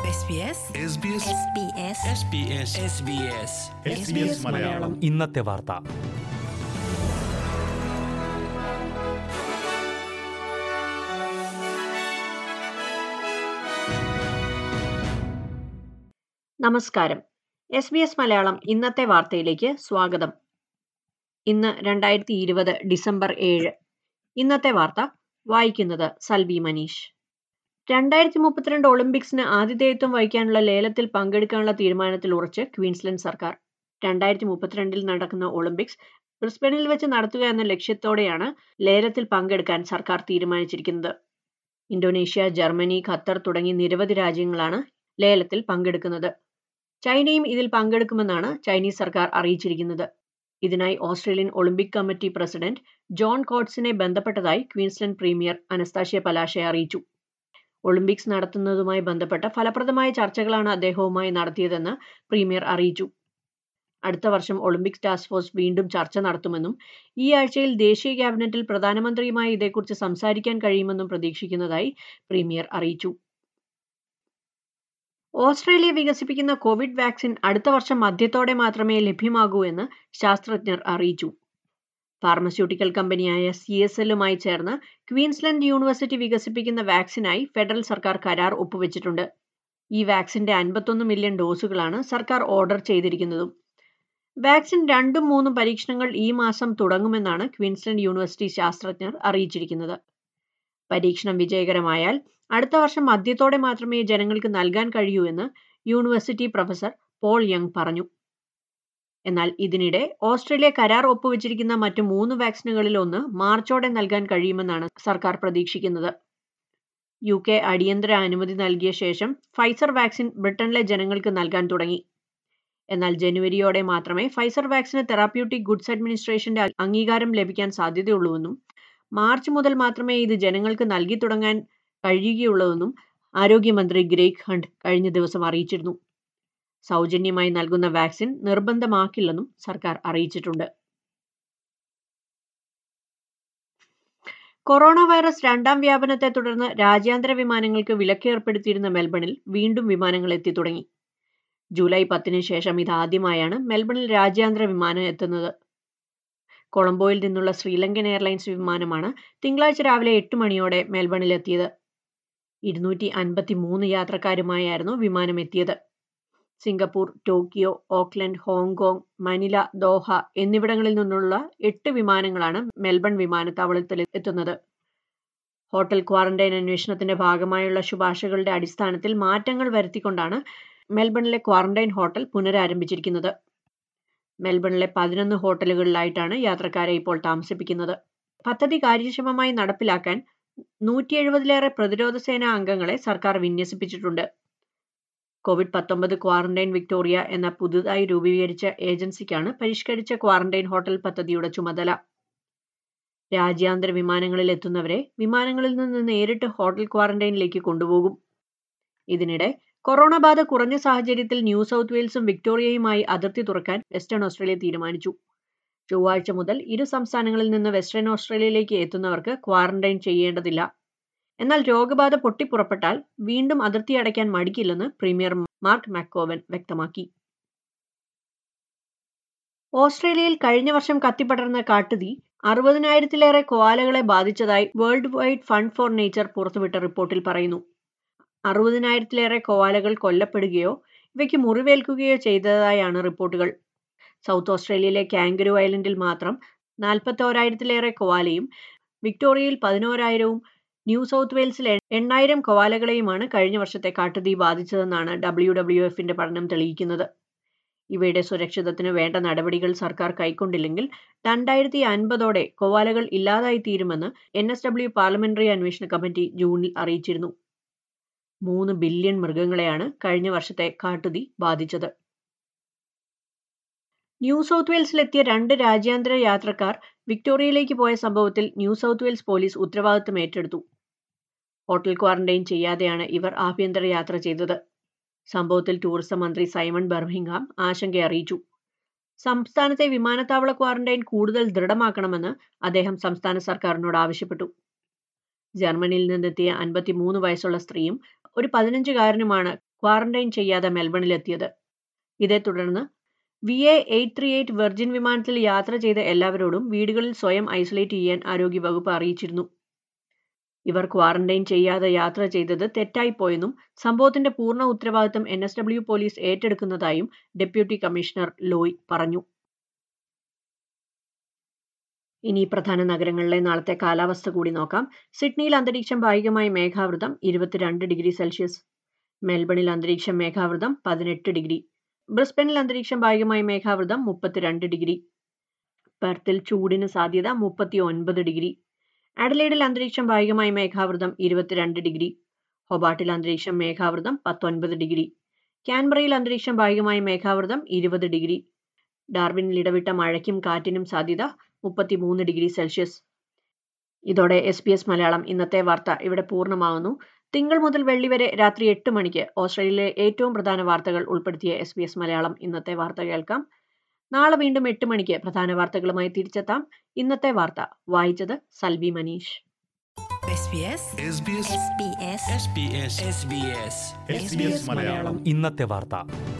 മലയാളം ഇന്നത്തെ വാർത്ത. നമസ്കാരം. SBS മലയാളം ഇന്നത്തെ വാർത്തയിലേക്ക് സ്വാഗതം. ഇന്ന് 2020 ഡിസംബർ 7. ഇന്നത്തെ വാർത്ത വായിക്കുന്നത് സൽബി മനീഷ്. 2032 ഒളിമ്പിക്സിന് ആതിഥേയത്വം വഹിക്കാനുള്ള ലേലത്തിൽ പങ്കെടുക്കാനുള്ള തീരുമാനത്തിൽ ഉറച്ച് ക്വീൻസ്ലൻഡ് സർക്കാർ. 2032 നടക്കുന്ന ഒളിമ്പിക്സ് ബ്രിസ്ബനിൽ വെച്ച് നടത്തുക എന്ന ലക്ഷ്യത്തോടെയാണ് ലേലത്തിൽ പങ്കെടുക്കാൻ സർക്കാർ തീരുമാനിച്ചിരിക്കുന്നത്. ഇന്തോനേഷ്യ, ജർമ്മനി, ഖത്തർ തുടങ്ങി നിരവധി രാജ്യങ്ങളാണ് ലേലത്തിൽ പങ്കെടുക്കുന്നത്. ചൈനയും ഇതിൽ പങ്കെടുക്കുമെന്നാണ് ചൈനീസ് സർക്കാർ അറിയിച്ചിരിക്കുന്നത്. ഇതിനായി Australian Olympic committee president John കോട്സിനെ ബന്ധപ്പെട്ടതായി ക്വീൻസ്ലൻഡ് പ്രീമിയർ അനസ്താഷ്യ പലാഷെ അറിയിച്ചു. ഒളിമ്പിക്സ് നടത്തുന്നതുമായി ബന്ധപ്പെട്ട ഫലപ്രദമായ ചർച്ചകളാണ് അദ്ദേഹവുമായി നടത്തിയതെന്ന് പ്രീമിയർ അറിയിച്ചു. അടുത്ത വർഷം ഒളിമ്പിക്സ് ടാസ്ക് ഫോഴ്സ് വീണ്ടും ചർച്ച നടത്തുമെന്നും ഈ ആഴ്ചയിൽ ദേശീയ ക്യാബിനറ്റിൽ പ്രധാനമന്ത്രിയുമായി ഇതേക്കുറിച്ച് സംസാരിക്കാൻ കഴിയുമെന്നും പ്രതീക്ഷിക്കുന്നതായി പ്രീമിയർ അറിയിച്ചു. ഓസ്ട്രേലിയ വികസിപ്പിക്കുന്ന കോവിഡ് വാക്സിൻ അടുത്ത വർഷം മധ്യത്തോടെ മാത്രമേ ലഭ്യമാകൂ എന്ന് ശാസ്ത്രജ്ഞർ അറിയിച്ചു. ഫാർമസ്യൂട്ടിക്കൽ കമ്പനിയായ CSLുമായി ചേർന്ന് ക്വീൻസ്ലൻഡ് യൂണിവേഴ്സിറ്റി വികസിപ്പിക്കുന്ന വാക്സിനായി ഫെഡറൽ സർക്കാർ കരാർ ഒപ്പുവെച്ചിട്ടുണ്ട്. ഈ വാക്സിന്റെ 51 മില്യൺ ഡോസുകളാണ് സർക്കാർ ഓർഡർ ചെയ്തിരിക്കുന്നതും. വാക്സിൻ 2-3 പരീക്ഷണങ്ങൾ ഈ മാസം തുടങ്ങുമെന്നാണ് ക്വീൻസ്ലൻഡ് യൂണിവേഴ്സിറ്റി ശാസ്ത്രജ്ഞർ അറിയിച്ചിരിക്കുന്നത്. പരീക്ഷണം വിജയകരമായാൽ അടുത്ത വർഷം മധ്യത്തോടെ മാത്രമേ ജനങ്ങൾക്ക് നൽകാൻ കഴിയൂ എന്ന് യൂണിവേഴ്സിറ്റി പ്രൊഫസർ പോൾ യങ് പറഞ്ഞു. എന്നാൽ ഇതിനിടെ ഓസ്ട്രേലിയ കരാർ ഒപ്പുവെച്ചിരിക്കുന്ന മറ്റു 3 വാക്സിനുകളിൽ ഒന്ന് മാർച്ചോടെ നൽകാൻ കഴിയുമെന്നാണ് സർക്കാർ പ്രതീക്ഷിക്കുന്നത്. UK അടിയന്തര അനുമതി നൽകിയ ശേഷം ഫൈസർ വാക്സിൻ ബ്രിട്ടനിലെ ജനങ്ങൾക്ക് നൽകാൻ തുടങ്ങി. എന്നാൽ ജനുവരിയോടെ മാത്രമേ ഫൈസർ വാക്സിന് തെറാപ്യൂട്ടിക് ഗുഡ്സ് അഡ്മിനിസ്ട്രേഷന്റെ അംഗീകാരം ലഭിക്കാൻ സാധ്യതയുള്ളൂവെന്നും മാർച്ച് മുതൽ മാത്രമേ ഇത് ജനങ്ങൾക്ക് നൽകി തുടങ്ങാൻ കഴിയുകയുള്ളൂവെന്നും ആരോഗ്യമന്ത്രി ഗ്രേഗ് ഹണ്ട് കഴിഞ്ഞ ദിവസം അറിയിച്ചിരുന്നു. സൗജന്യമായി നൽകുന്ന വാക്സിൻ നിർബന്ധമാക്കില്ലെന്നും സർക്കാർ അറിയിച്ചിട്ടുണ്ട്. കൊറോണ വൈറസ് 2ാം വ്യാപനത്തെ തുടർന്ന് രാജ്യാന്തര വിമാനങ്ങൾക്ക് വിലക്ക് ഏർപ്പെടുത്തിയിരുന്ന മെൽബണിൽ വീണ്ടും വിമാനങ്ങൾ എത്തി തുടങ്ങി. ജൂലൈ 10 ശേഷം ഇതാദ്യമായാണ് മെൽബണിൽ രാജ്യാന്തര വിമാനം എത്തുന്നത്. കൊളംബോയിൽ നിന്നുള്ള ശ്രീലങ്കൻ എയർലൈൻസ് വിമാനമാണ് തിങ്കളാഴ്ച രാവിലെ 8 മണിയോടെ മെൽബണിലെത്തിയത്. 253 യാത്രക്കാരുമായായിരുന്നു വിമാനം എത്തിയത്. Singapore, Tokyo, Auckland, Hong Kong, Manila, Doha എന്നിവിടങ്ങളിൽ നിന്നുള്ള 8 വിമാനങ്ങളാണ് മെൽബൺ വിമാനത്താവളത്തിൽ എത്തുന്നത്. ഹോട്ടൽ ക്വാറന്റൈൻ അന്വേഷണത്തിന്റെ ഭാഗമായുള്ള ശുപാർശകളുടെ അടിസ്ഥാനത്തിൽ മാറ്റങ്ങൾ വരുത്തിക്കൊണ്ടാണ് മെൽബണിലെ ക്വാറന്റൈൻ ഹോട്ടൽ പുനരാരംഭിച്ചിരിക്കുന്നത്. മെൽബണിലെ 11 ഹോട്ടലുകളിലായിട്ടാണ് യാത്രക്കാരെ ഇപ്പോൾ താമസിപ്പിക്കുന്നത്. പദ്ധതി കാര്യക്ഷമമായി നടപ്പിലാക്കാൻ 170-ലേറെ പ്രതിരോധ സേനാ അംഗങ്ങളെ സർക്കാർ വിന്യസിപ്പിച്ചിട്ടുണ്ട്. COVID-19 ക്വാറന്റൈൻ വിക്ടോറിയ എന്ന പുതുതായി രൂപീകരിച്ച ഏജൻസിക്കാണ് പരിഷ്കരിച്ച ക്വാറന്റൈൻ ഹോട്ടൽ പദ്ധതിയുടെ ചുമതല. രാജ്യാന്തര വിമാനങ്ങളിൽ എത്തുന്നവരെ വിമാനങ്ങളിൽ നിന്ന് നേരിട്ട് ഹോട്ടൽ ക്വാറന്റൈനിലേക്ക് കൊണ്ടുപോകും. ഇതിനിടെ കൊറോണ ബാധ കുറഞ്ഞ സാഹചര്യത്തിൽ ന്യൂ സൗത്ത് വെയിൽസും വിക്ടോറിയയുമായി അതിർത്തി തുറക്കാൻ വെസ്റ്റേൺ ഓസ്ട്രേലിയ തീരുമാനിച്ചു. ചൊവ്വാഴ്ച മുതൽ ഇരു സംസ്ഥാനങ്ങളിൽ നിന്ന് വെസ്റ്റേൺ ഓസ്ട്രേലിയയിലേക്ക് എത്തുന്നവർക്ക് ക്വാറന്റൈൻ ചെയ്യേണ്ടതില്ല. എന്നാൽ രോഗബാധ പൊട്ടിപ്പുറപ്പെട്ടാൽ വീണ്ടും അതിർത്തി അടയ്ക്കാൻ മടിക്കില്ലെന്ന് പ്രീമിയർ മാർക്ക് മക്കോവൻ വ്യക്തമാക്കി. ഓസ്ട്രേലിയയിൽ കഴിഞ്ഞ വർഷം കത്തിപ്പടർന്ന കാട്ടുതീ 60,000-ലേറെ കോയാലകളെ ബാധിച്ചതായി World Wide Fund for Nature പുറത്തുവിട്ട റിപ്പോർട്ടിൽ പറയുന്നു. 60,000-ലേറെ കോയാലകൾ കൊല്ലപ്പെടുകയോ ഇവയ്ക്ക് മുറിവേൽക്കുകയോ ചെയ്തതായാണ് റിപ്പോർട്ടുകൾ. സൗത്ത് ഓസ്ട്രേലിയയിലെ കാംഗരൂ ഐലൻഡിൽ മാത്രം 41,000-ലേറെ കോയാലയും വിക്ടോറിയയിൽ 11,000-ഉം ന്യൂ സൗത്ത് വെയിൽസിൽ 8,000 കോയാലകളെയുമാണ് കഴിഞ്ഞ വർഷത്തെ കാട്ടുതീ ബാധിച്ചതെന്നാണ് WWFന്റെ പഠനം തെളിയിക്കുന്നത്. ഇവയുടെ സുരക്ഷിതത്തിന് വേണ്ട നടപടികൾ സർക്കാർ കൈക്കൊണ്ടില്ലെങ്കിൽ 2050ഓടെ കോയാലകൾ ഇല്ലാതായി തീരുമെന്ന് NSW പാർലമെന്ററി അന്വേഷണ കമ്മിറ്റി ജൂണിൽ അറിയിച്ചിരുന്നു. 3 ബില്യൺ മൃഗങ്ങളെയാണ് കഴിഞ്ഞ വർഷത്തെ കാട്ടുതീ ബാധിച്ചത്. ന്യൂ സൗത്ത് വെയിൽസിലെത്തിയ 2 രാജ്യാന്തര യാത്രക്കാർ വിക്ടോറിയയിലേക്ക് പോയ സംഭവത്തിൽ ന്യൂ സൗത്ത് വെയിൽസ് പോലീസ് ഉത്തരവാദിത്തം ഏറ്റെടുത്തു. ഹോട്ടൽ ക്വാറന്റൈൻ ചെയ്യാതെയാണ് ഇവർ ആഭ്യന്തര യാത്ര ചെയ്തത്. സംഭവത്തിൽ ടൂറിസം മന്ത്രി സൈമൺ ബർമിംഗ്ഹാം ആശങ്ക അറിയിച്ചു. സംസ്ഥാനത്തെ വിമാനത്താവള ക്വാറന്റൈൻ കൂടുതൽ ദൃഢമാക്കണമെന്ന് അദ്ദേഹം സംസ്ഥാന സർക്കാരിനോട് ആവശ്യപ്പെട്ടു. ജർമ്മനിയിൽ നിന്നെത്തിയ 53 വയസ്സുള്ള സ്ത്രീയും ഒരു 15-കാരനുമാണ് ക്വാറന്റൈൻ ചെയ്യാതെ മെൽബണിലെത്തിയത്. ഇതേ തുടർന്ന് VA 838 വെർജിൻ വിമാനത്തിൽ യാത്ര ചെയ്ത എല്ലാവരോടും വീടുകളിൽ സ്വയം ഐസൊലേറ്റ് ചെയ്യാൻ ആരോഗ്യവകുപ്പ് അറിയിച്ചിരുന്നു. ഇവർ ക്വാറന്റൈൻ ചെയ്യാതെ യാത്ര ചെയ്തത് തെറ്റായിപ്പോയെന്നും സംഭവത്തിന്റെ പൂർണ്ണ ഉത്തരവാദിത്തം NSW പോലീസ് ഏറ്റെടുക്കുന്നതായും ഡെപ്യൂട്ടി കമ്മീഷണർ ലോയ് പറഞ്ഞു. ഇനി പ്രധാന നഗരങ്ങളിലെ നാളത്തെ കാലാവസ്ഥ കൂടി നോക്കാം. സിഡ്നിയിൽ അന്തരീക്ഷം ഭാഗികമായി മേഘാവൃതം 22 ഡിഗ്രി സെൽഷ്യസ്. മെൽബണിൽ അന്തരീക്ഷം മേഘാവൃതം 18 ഡിഗ്രി. ബ്രിസ്ബനിൽ അന്തരീക്ഷം ഭാഗികമായി മേഘാവൃതം 32 ഡിഗ്രി. പെർത്തിൽ ചൂടിന് സാധ്യത 39 ഡിഗ്രി. അഡലേഡിൽ അന്തരീക്ഷം ഭാഗികമായി മേഘാവൃതം 22 ഡിഗ്രി. ഹൊബാട്ടിൽ അന്തരീക്ഷം മേഘാവൃതം 19 ഡിഗ്രി. കാൻബറയിൽ അന്തരീക്ഷം ഭാഗികമായി മേഘാവൃതം 20 ഡിഗ്രി. ഡാർവിനിൽ ഇടവിട്ട മഴയ്ക്കും കാറ്റിനും സാധ്യത 33 ഡിഗ്രി സെൽഷ്യസ്. ഇതോടെ SBS മലയാളം ഇന്നത്തെ വാർത്ത ഇവിടെ പൂർണ്ണമാകുന്നു. തിങ്കൾ മുതൽ വെള്ളി വരെ രാത്രി 8 മണിക്ക് ഓസ്ട്രേലിയയിലെ ഏറ്റവും പ്രധാന വാർത്തകൾ ഉൾപ്പെടുത്തിയ SBS മലയാളം ഇന്നത്തെ വാർത്ത കേൾക്കാം. നാളെ വീണ്ടും 8 മണിക്ക് പ്രധാന വാർത്തകളുമായി തിരിച്ചെത്താം. ഇന്നത്തെ വാർത്ത വായിച്ചത് സൽവി മനീഷ്. SBS മലയാളം ഇന്നത്തെ വാർത്ത.